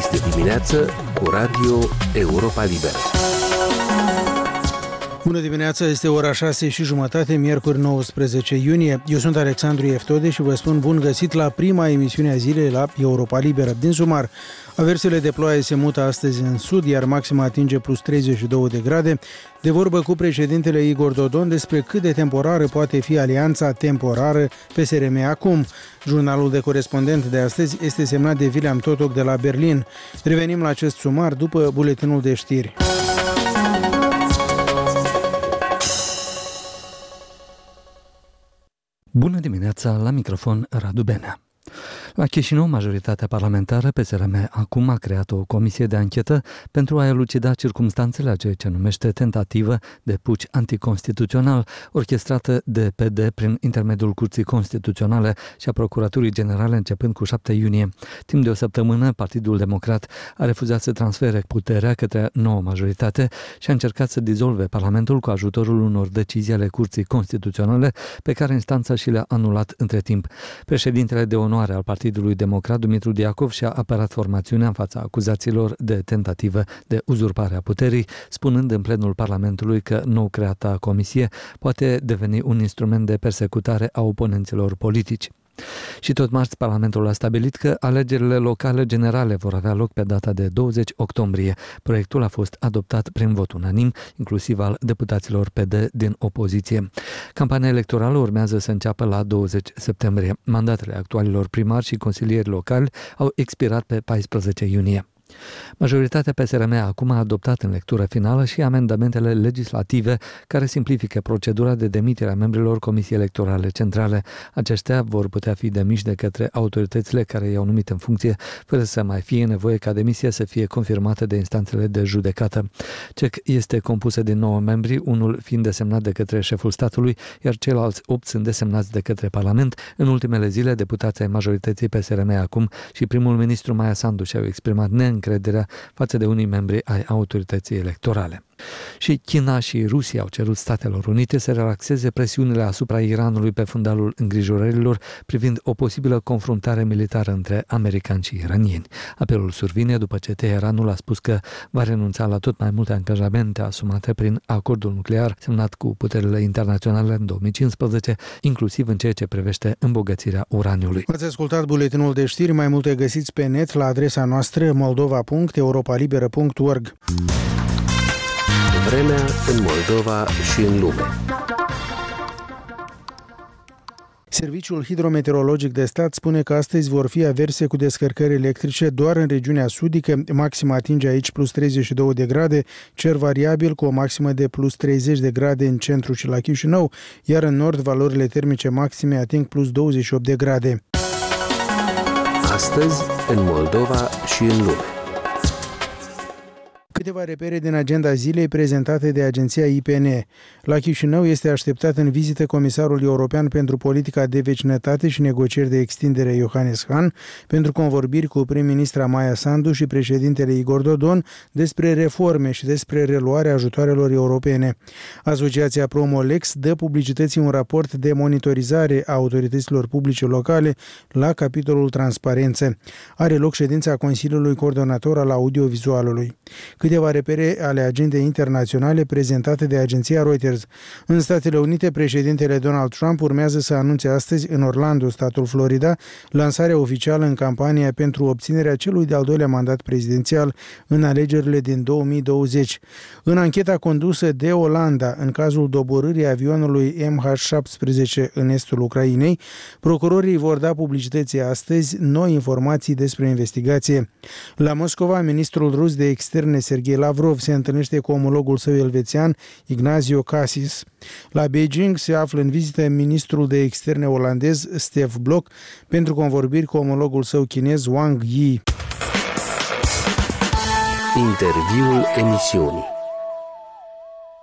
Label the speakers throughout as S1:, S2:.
S1: Este dimineață cu Radio Europa Liberă.
S2: Bună dimineața, este ora 6:30, miercuri 19 iunie. Eu sunt Alexandru Eftode și vă spun bun găsit la prima emisiune a zilei la Europa Liberă. Din sumar, aversiile de ploaie se mută astăzi în sud, iar maxima atinge plus 32 de grade. De vorbă cu președintele Igor Dodon despre cât de temporară poate fi alianța temporară PSRM acum. Jurnalul de corespondent de astăzi este semnat de William Totok de la Berlin. Revenim la acest sumar după buletinul de știri.
S3: Bună dimineața, la microfon Radu Benea. La Chișinău, majoritatea parlamentară PSRM acum a creat o comisie de anchetă pentru a elucida circumstanțele a ceea ce numește tentativă de puci anticonstituțional orchestrată de PD prin intermediul Curții Constituționale și a Procuraturii Generale începând cu 7 iunie. Timp de o săptămână, Partidul Democrat a refuzat să transfere puterea către nouă majoritate și a încercat să dizolve Parlamentul cu ajutorul unor decizii ale Curții Constituționale pe care instanța și le-a anulat între timp. Președintele de onoare al Partidului Democrat, Dumitru Diacov, și-a apărat formațiunea în fața acuzațiilor de tentativă de uzurpare a puterii, spunând în plenul Parlamentului că nou creata comisie poate deveni un instrument de persecutare a oponenților politici. Și tot marți, Parlamentul a stabilit că alegerile locale generale vor avea loc pe data de 20 octombrie. Proiectul a fost adoptat prin vot unanim, inclusiv al deputaților PD din opoziție. Campania electorală urmează să înceapă la 20 septembrie. Mandatele actualilor primari și consilieri locali au expirat pe 14 iunie. Majoritatea PSRM acum a adoptat în lectură finală și amendamentele legislative care simplifică procedura de demitere a membrilor Comisiei Electorale Centrale. Aceștia vor putea fi demiși de către autoritățile care i-au numit în funcție, fără să mai fie nevoie ca demisia să fie confirmată de instanțele de judecată. CEC este compusă din 9 membri, unul fiind desemnat de către șeful statului, iar ceilalți 8 sunt desemnați de către Parlament. În ultimele zile, deputații ai majorității PSRM acum și primul ministru Maia Sandu și-au exprimat neîncrederea față de unii membri ai autorității electorale. Și China și Rusia au cerut Statelor Unite să relaxeze presiunile asupra Iranului pe fundalul îngrijorărilor privind o posibilă confruntare militară între americani și iranieni. Apelul survine după ce Teheranul a spus că va renunța la tot mai multe angajamente asumate prin acordul nuclear semnat cu puterile internaționale în 2015, inclusiv în ceea ce privește îmbogățirea uraniului.
S2: Ați ascultat buletinul de știri, mai multe găsiți pe net la adresa noastră moldova.europalibera.org.
S1: Vremea în Moldova și în lume.
S2: Serviciul hidrometeorologic de stat spune că astăzi vor fi averse cu descărcări electrice doar în regiunea sudică. Maxima atinge aici plus 32 de grade, cer variabil cu o maximă de plus 30 de grade în centru și la Chișinău, iar în nord valorile termice maxime ating plus 28 de grade.
S1: Astăzi în Moldova și în lume.
S2: Câteva repere din agenda zilei prezentate de agenția IPN. La Chișinău este așteptat în vizită comisarul european pentru politica de vecinătate și negocieri de extindere Johannes Hahn pentru convorbiri cu prim-ministra Maia Sandu și președintele Igor Dodon despre reforme și despre reluarea ajutoarelor europene. Asociația Promolex dă publicității un raport de monitorizare a autorităților publice locale la capitolul transparență. Are loc ședința Consiliului Coordonator al Audiovizualului. Câteva repere ale agendei internaționale prezentate de agenția Reuters. În Statele Unite, președintele Donald Trump urmează să anunțe astăzi în Orlando, statul Florida, lansarea oficială în campanie pentru obținerea celui de-al doilea mandat prezidențial în alegerile din 2020. În ancheta condusă de Olanda, în cazul doborârii avionului MH17 în estul Ucrainei, procurorii vor da publicității astăzi noi informații despre investigație. La Moscova, ministrul rus de externe Sergei Lavrov se întâlnește cu omologul său elvețian Ignacio Cassis. La Beijing se află în vizită ministrul de externe olandez Stef Blok pentru convorbiri cu omologul său chinez Wang Yi.
S1: Interviul emisiunii.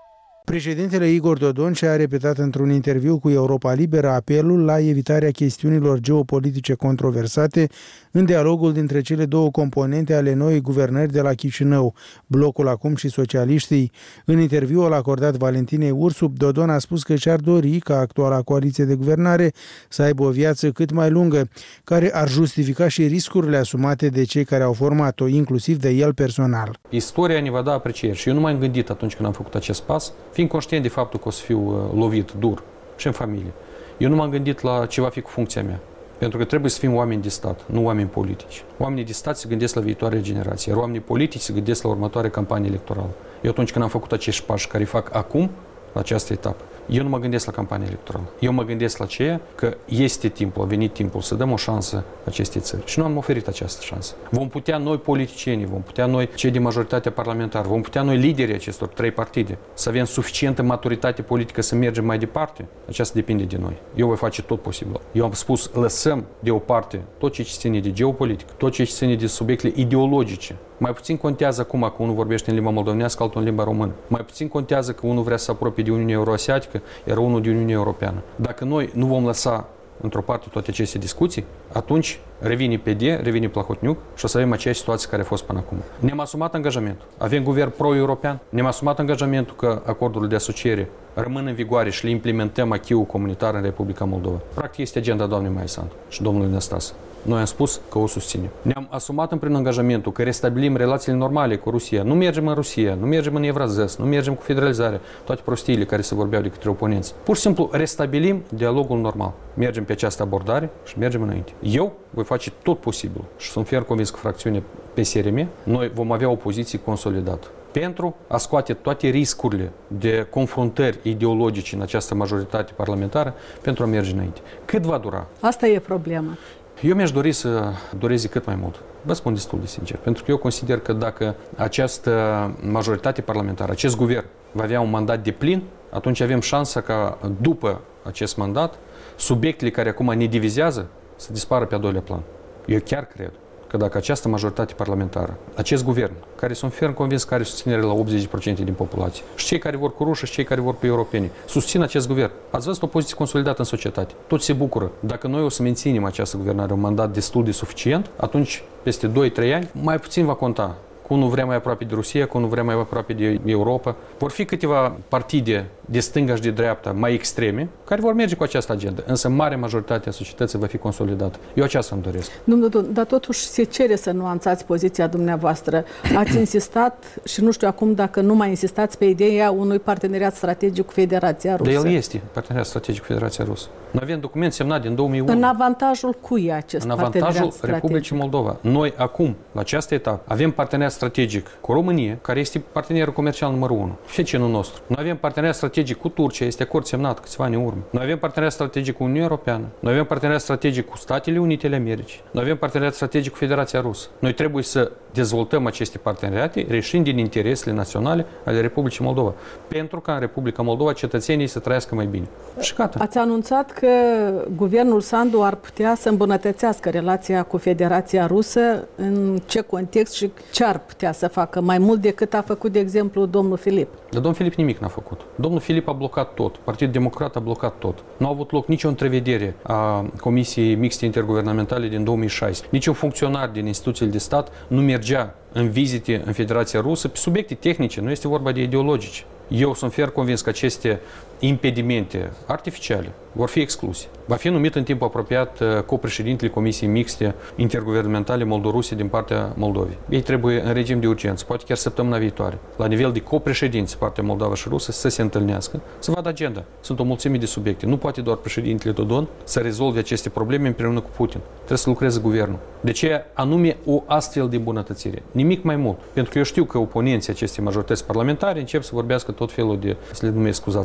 S2: Președintele Igor Dodon și-a repetat într-un interviu cu Europa Liberă apelul la evitarea chestiunilor geopolitice controversate în dialogul dintre cele două componente ale noii guvernări de la Chișinău, Blocul Acum și socialiștii. În interviul acordat Valentinei Ursup, Dodon a spus că și-ar dori ca actuala coaliție de guvernare să aibă o viață cât mai lungă, care ar justifica și riscurile asumate de cei care au format-o, inclusiv de el personal.
S4: Istoria ne va da aprecieri și eu nu m-am gândit atunci când am făcut acest pas, fiind conștient de faptul că o să fiu lovit dur și în familie. Eu nu m-am gândit la ce va fi cu funcția mea. Pentru că trebuie să fim oameni de stat, nu oameni politici. Oamenii de stat se gândesc la viitoare generații, iar oamenii politici se gândesc la următoarea campanie electorală. Eu atunci când am făcut acești pași care îi fac acum, la această etapă, eu nu mă gândesc la campania electorală. Eu mă gândesc la ceea că este timpul, a venit timpul să dăm o șansă acestei țări. Și nu am oferit această șansă. Vom putea noi politicienii, vom putea noi cei de majoritatea parlamentară, vom putea noi liderii acestor trei partide să avem suficientă maturitate politică să mergem mai departe. Aceasta depinde de noi. Eu voi face tot posibil. Eu am spus, lăsăm deoparte tot ce ține de geopolitică, tot ce ține de subiectele ideologice. Mai puțin contează acum că unul vorbește în limba moldovenească, altul în limba română. Mai puțin contează că unul vrea să se apropie de Uniunea Euroasiatică, iar unul de Uniunea Europeană. Dacă noi nu vom lăsa într-o parte toate aceste discuții, atunci revine PD, revine Plahotniuc și o să avem aceeași situație care a fost până acum. Ne-am asumat angajamentul. Avem guvern pro-european. Ne-am asumat angajamentul că acordurile de asociere rămân în vigoare și le implementăm acquis-ul comunitar în Republica Moldova. Practic este agenda doamnei Maia Sandu și domnului Năstase. Noi am spus că o susținem. Ne-am asumat prin angajamentul că restabilim relațiile normale cu Rusia. Nu mergem în Rusia, nu mergem în Evrazes, nu mergem cu federalizarea, toate prostiile care se vorbeau de către oponenți. Pur și simplu restabilim dialogul normal. Mergem pe această abordare și mergem înainte. Eu voi face tot posibil și sunt ferm convins că fracțiunea PSRM, noi vom avea o poziție consolidată pentru a scoate toate riscurile de confruntări ideologice în această majoritate parlamentară pentru a merge înainte. Cât va dura?
S5: Asta e problema.
S4: Eu mi-aș dori să dureze cât mai mult. Vă spun destul de sincer. Pentru că eu consider că dacă această majoritate parlamentară, acest guvern va avea un mandat de plin, atunci avem șansa ca după acest mandat, subiectele care acum ne divizează să dispară pe a doilea plan. Eu chiar cred că dacă această majoritate parlamentară, acest guvern, care sunt ferm convins că are susținere la 80% din populație, și cei care vor cu rușii și cei care vor cu europeni, susțin acest guvern. Ați văzut o poziție consolidată în societate. Toți se bucură. Dacă noi o să menținem această guvernare, un mandat destul de suficient, atunci, peste 2-3 ani, mai puțin va conta. Cu unul vrea mai aproape de Rusia, cu unul vrea mai aproape de Europa. Vor fi câteva partide de stânga și de dreapta mai extreme, care vor merge cu această agendă. Însă marea majoritate a societății va fi consolidată. Eu aceasta îmi doresc.
S5: Domnul, dar totuși se cere să nuanțați poziția dumneavoastră. Ați insistat și nu știu acum dacă nu mai insistați pe ideea unui parteneriat strategic cu Federația Rusă.
S4: Dar el este parteneriat strategic cu Federația Rusă. Noi avem document semnat din 2001.
S5: În avantajul cui e acest parteneriat strategic?
S4: În avantajul Republicii Moldova. Noi acum, la această etapă, avem parteneriat strategic cu România, care este partenerul comercial numărul 1, vecinul nostru. Noi avem parteneriat strategic cu Turcia, este acord semnat câțiva ani în urmă. Noi avem parteneriat strategic cu Uniunea Europeană. Noi avem parteneriat strategic cu Statele Unite ale Americii. Noi avem parteneriat strategic cu Federația Rusă. Noi trebuie să dezvoltăm aceste parteneriate, reșind din interesele naționale ale Republicii Moldova, pentru ca în Republica Moldova cetățenii să trăiască mai bine. Și gata.
S5: Ați anunțat că guvernul Sandu ar putea să îmbunătățească relația cu Federația Rusă. În ce context și ce ar putea să facă mai mult decât a făcut, de exemplu, domnul Filip?
S4: Dar domnul Filip nimic n-a făcut. Domnul Filip a blocat tot. Partidul Democrat a blocat tot. Nu a avut loc nicio întrevedere a Comisiei Mixte Interguvernamentale din 2016. Niciun funcționar din instituțiile de stat nu mergea în vizite în Federația Rusă pe subiecte tehnice, nu este vorba de ideologice. Eu sunt ferm convins că aceste impedimente artificiale vor fi excluse. Va fi numit în timp apropiat copreședintele Comisiei Mixte Interguvernamentale Moldorusie din partea Moldovei. Ei trebuie în regim de urgență, poate chiar săptămâna viitoare, la nivel de copreședinți partea Moldova și Rusă, să se întâlnească, să vadă agenda. Sunt o mulțime de subiecte. Nu poate doar președintele Dodon să rezolve aceste probleme împreună cu Putin. Trebuie să lucreze guvernul. De ce anume o astfel de îmbunătățire? Nimic mai mult. Pentru că eu știu că oponenții acestei majorități parlamentare încep să vorbească tot felul de, să le numesc, scuzați, aberații.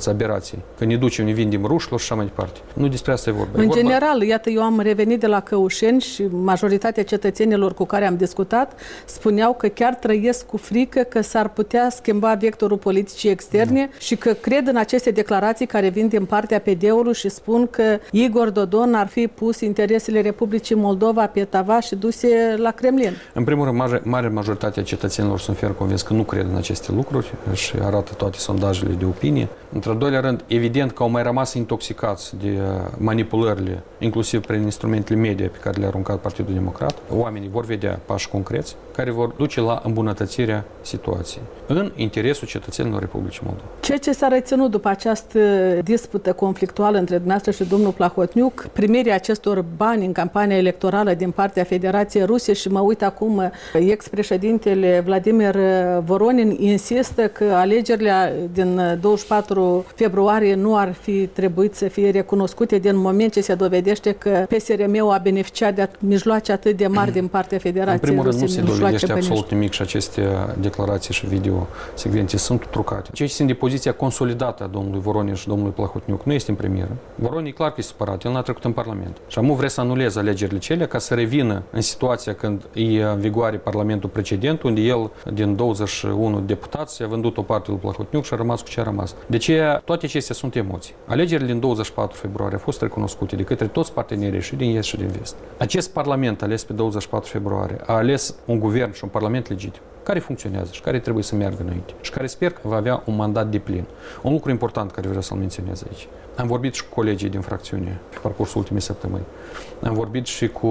S4: declarații. Că ne ducem, ne vindim rușilor și așa mai departe. Nu despre asta e vorba.
S5: În general, iată, eu am revenit de la Căușeni și majoritatea cetățenilor cu care am discutat spuneau că chiar trăiesc cu frică că s-ar putea schimba vectorul politicii externe și că cred în aceste declarații care vin din partea PD-ului și spun că Igor Dodon ar fi pus interesele Republicii Moldova pe tava și duse la Kremlin.
S4: În primul rând, mare majoritatea cetățenilor sunt ferm convins că nu cred în aceste lucruri și arată toate sondajele de opinie. Într-al doilea rând, evident că au mai rămas intoxicați de manipulările, inclusiv prin instrumentele media pe care le-a aruncat Partidul Democrat. Oamenii vor vedea pași concreți care vor duce la îmbunătățirea situației în interesul cetățenilor Republicii Moldova.
S5: Ceea ce s-a reținut după această dispută conflictuală între dumneavoastră și domnul Plahotniuc, primirea acestor bani în campania electorală din partea Federației Ruse și mă uit acum, ex-președintele Vladimir Voronin insistă că alegerile din 24 februarie nu ar fi trebuit să fie recunoscute din moment ce se dovedește că PSRM-ul a beneficiat de mijloace atât de mari din partea Federației Ruse.
S4: În primul rând nu se dovedește absolut nimic și aceste declarații și video secvențe sunt trucate. Ceea ce țin de poziția consolidată a domnului Voronin și domnului Plahotniuc nu este în premieră. Voronin e clar că e supărat, el n-a trecut în Parlament. Și acum vrea să anuleze alegerile cele ca să revină în situația când e în vigoare Parlamentul precedent, unde el, din 21 deputați, a vândut o parte lui Plahotniuc și a rămas cu ce a rămas. De ce toate acestea sunt emoții. Alegerile din 24 februarie au fost recunoscute de către toți partenerii și din est și din vest. Acest Parlament ales pe 24 februarie a ales un guvern și un Parlament legitim, care funcționează și care trebuie să meargă înainte și care sper că va avea un mandat deplin. Un lucru important care vreau să-l menționez aici. Am vorbit și cu colegii din fracțiune pe parcursul ultimei săptămâni. Am vorbit și cu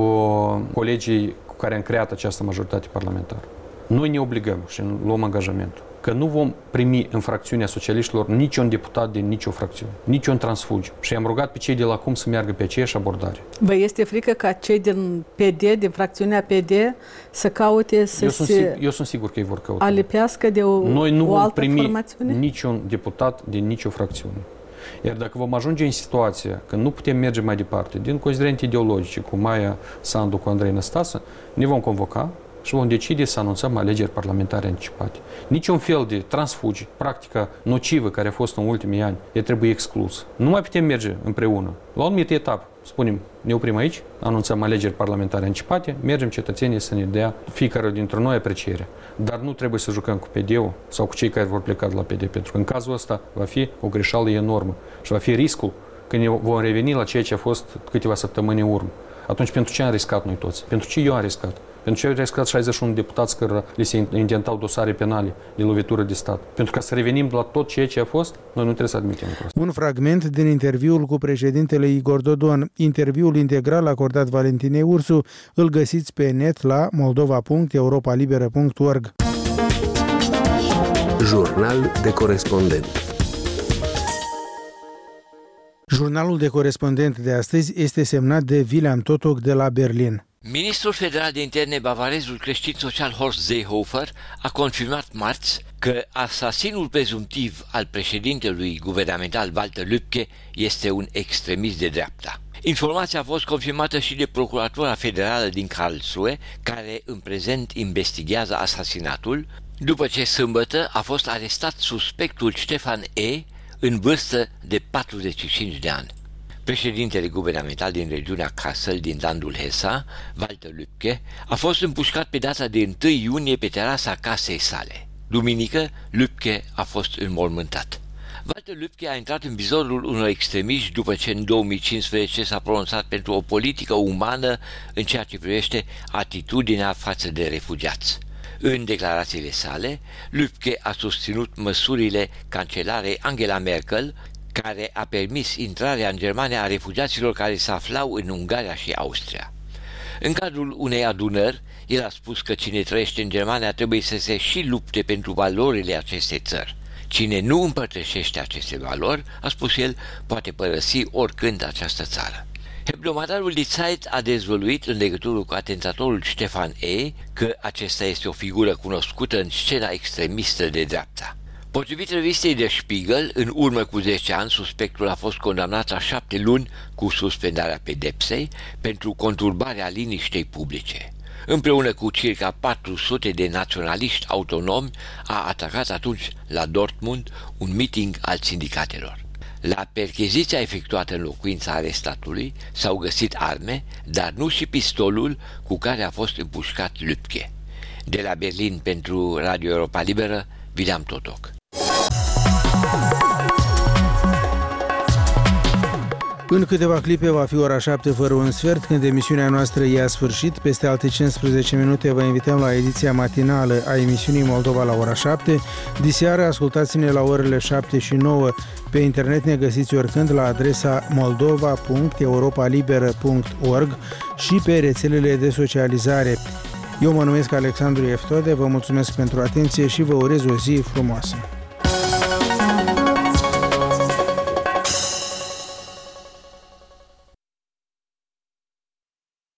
S4: colegii cu care am creat această majoritate parlamentară. Noi ne obligăm și luăm angajamentul că nu vom primi în fracțiunea socialiștilor niciun deputat din nicio fracțiune, niciun transfugiu. Și am rugat pe cei de la cum să meargă pe aceeași abordare.
S5: Vă este frică ca cei din PD, din fracțiunea PD, să caute să
S4: eu sunt sigur că ei vor căuta.
S5: Alipească de
S4: Noi nu vom primi
S5: formațiune?
S4: niciun deputat din nicio fracțiune. Iar dacă vom ajunge în situația că nu putem merge mai departe, din considerente ideologice, cu Maia Sandu, cu Andrei Năstase, ne vom convoca și vom decide să anunțăm alegeri parlamentare anticipate. Niciun fel de transfugi, practica nocivă care a fost în ultimii ani, ea trebuie exclus. Nu mai putem merge împreună. La o anumită etapă, spunem, ne oprim aici, anunțăm alegeri parlamentare anticipate, mergem cetățenii să ne dea fiecare dintre noi aprecierea. Dar nu trebuie să jucăm cu PD-ul sau cu cei care vor pleca de la PD, pentru că în cazul ăsta va fi o greșeală enormă și va fi riscul că ne vom reveni la ceea ce a fost câteva săptămâni în urmă. Atunci, pentru ce am riscat noi toți? Pentru ce eu am riscat? Pentru ce au riscat 61 deputați care li se intentau dosare penale de lovitură de stat? Pentru ca să revenim la tot ceea ce a fost, noi nu trebuie să admitem lucrul ăsta.
S2: Un fragment din interviul cu președintele Igor Dodon. Interviul integral acordat Valentinei Ursu îl găsiți pe net la moldova.europalibera.org.
S1: Jurnal de corespondent.
S2: Jurnalul de corespondent de astăzi este semnat de William Totok de la Berlin.
S6: Ministrul federal de interne bavarezul creștin social Horst Seehofer a confirmat marți că asasinul prezumtiv al președintelui guvernamental Walter Lübke este un extremist de dreapta. Informația a fost confirmată și de Procuratura Federală din Karlsruhe, care în prezent investigează asasinatul, după ce sâmbătă a fost arestat suspectul Stefan E., în vârstă de 45 de ani. Președintele guvernamental din regiunea Kassel, din landul Hesa, Walter Lübke, a fost împușcat pe data de 1 iunie pe terasa casei sale. Duminică, Lübke a fost înmormântat. Walter Lübke a intrat în vizorul unor extremiști după ce în 2015 s-a pronunțat pentru o politică umană în ceea ce privește atitudinea față de refugiați. În declarațiile sale, Lübke a susținut măsurile cancelarei Angela Merkel, care a permis intrarea în Germania a refugiaților care se aflau în Ungaria și Austria. În cadrul unei adunări, el a spus că cine trăiește în Germania trebuie să se și lupte pentru valorile acestei țări. Cine nu împărtășește aceste valori, a spus el, poate părăsi oricând această țară. Hebdomadarul Die Zeit a dezvăluit în legătură cu atentatorul Stefan E. că acesta este o figură cunoscută în scena extremistă de dreapta. Potrivit revistei Der Spiegel, în urmă cu 10 ani, suspectul a fost condamnat la 7 luni cu suspendarea pedepsei pentru conturbarea liniștei publice. Împreună cu circa 400 de naționaliști autonomi, a atacat atunci la Dortmund un meeting al sindicatelor. La percheziția efectuată în locuința arestatului s-au găsit arme, dar nu și pistolul cu care a fost împușcat Lübke. De la Berlin pentru Radio Europa Liberă, William Totoc.
S2: În câteva clipe va fi ora 7 fără un sfert, când emisiunea noastră ia sfârșit. Peste alte 15 minute vă invităm la ediția matinală a emisiunii Moldova la ora 7. Diseară ascultați-ne la orele 7 și 9. Pe internet ne găsiți oricând la adresa moldova.europalibera.org și pe rețelele de socializare. Eu mă numesc Alexandru Eftode, vă mulțumesc pentru atenție și vă urez o zi frumoasă.